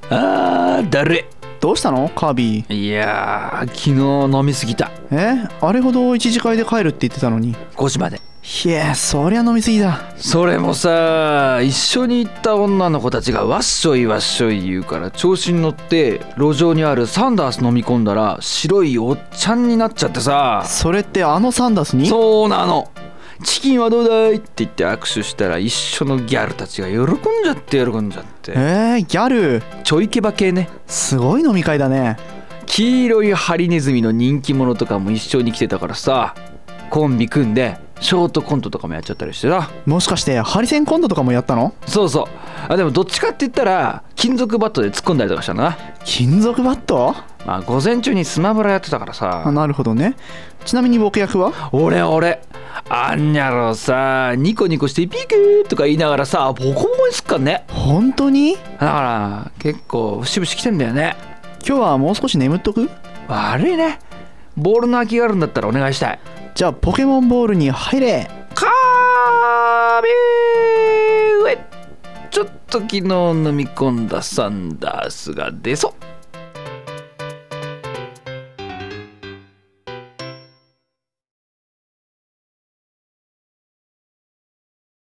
だるどうしたのカービィ？ い。いやー、昨日飲みすぎた。 あれほど一次会で帰るって言ってたのに。 5時まで。 いや、そりゃ飲みすぎだ。 それもさ、一緒に行った女の子たちがわっしょいわっしょい言うから調子に乗って路上にあるサンダース飲み込んだら白いおっちゃんになっちゃってさ。 それってあのサンダースに？ そうなの。チキンはどうだいって言って握手したら一緒のギャルたちが喜んじゃって。 ギャルちょいケバ系ね。 すごい飲み会だね。 黄色いハリネズミの人気者とかも一緒に来てたからさ、コンビ組んでショートコントとかもやっちゃったりしてさ。 もしかしてハリセンコントとかもやったの？ そうそう。でもどっちかって言ったら金属バットで突っ込んだりとかしたな。 金属バット？ 午前中にスマブラやってたからさ。 なるほどね。ちなみに僕役は？ 俺あんにゃろさ、ニコニコしてピクーとか言いながらさ、ボコボコにすっかんね。 本当に？ だから結構節々来てんだよね。 今日はもう少し眠っとく？ 悪いね。ボールの空きがあるんだったらお願いしたい。 じゃあポケモンボールに入れ。 カービィー。ちょっと昨日飲み込んだサンダースが出そう。